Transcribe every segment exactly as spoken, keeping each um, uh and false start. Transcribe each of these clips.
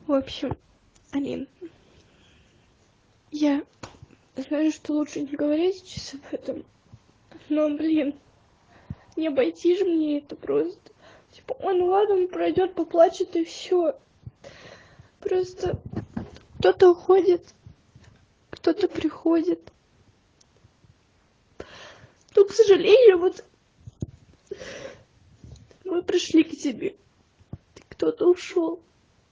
В общем, Алин, я знаю, что лучше не говорить сейчас об этом, но, блин, не обойти же мне это просто. Типа, он, ладно, он пройдет, поплачет и все. Просто кто-то уходит, кто-то приходит. Но, к сожалению, вот мы пришли к тебе, кто-то ушел.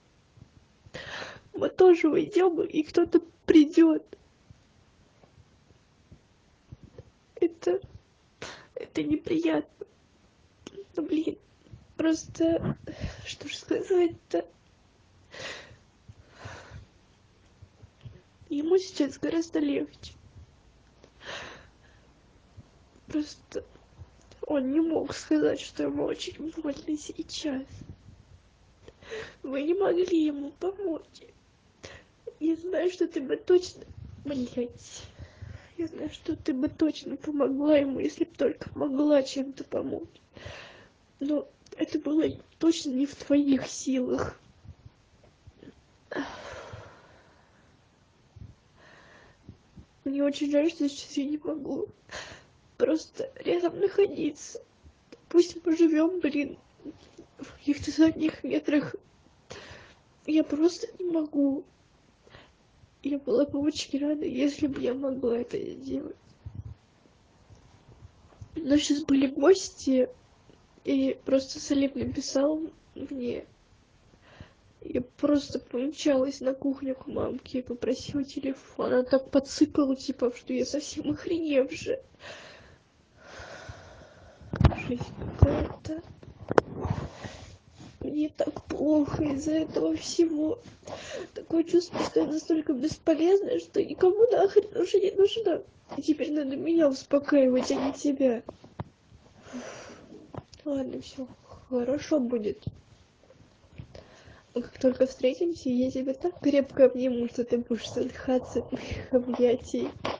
Мы тоже уйдем, и кто-то придет. Это, это неприятно. Ну, блин, просто, что ж сказать-то? Ему сейчас гораздо легче. Просто он не мог сказать, что ему очень больно сейчас. Вы не могли ему помочь. Я знаю, что ты бы точно... Блять. Я знаю, что ты бы точно помогла ему, если бы только могла чем-то помочь. Но это было точно не в твоих силах. Мне очень жаль, что сейчас я не могу просто рядом находиться. Пусть мы живем, блин, в каких-то сотнях метрах. Я просто не могу. Я была бы очень рада, если бы я могла это сделать. Но сейчас были гости, и просто Салим написал мне. Я просто помчалась на кухню к мамке и попросила телефон. Она так подсыпала, типа, что я совсем охреневшая. Жизнь какая-то. Мне так плохо из-за этого всего. Такое чувство, что я настолько бесполезная, что никому нахрен уже не нужна. И теперь надо меня успокаивать, а не тебя. Ладно, все хорошо будет. Как только встретимся, я тебя так крепко обниму, что ты будешь задыхаться от моих объятий.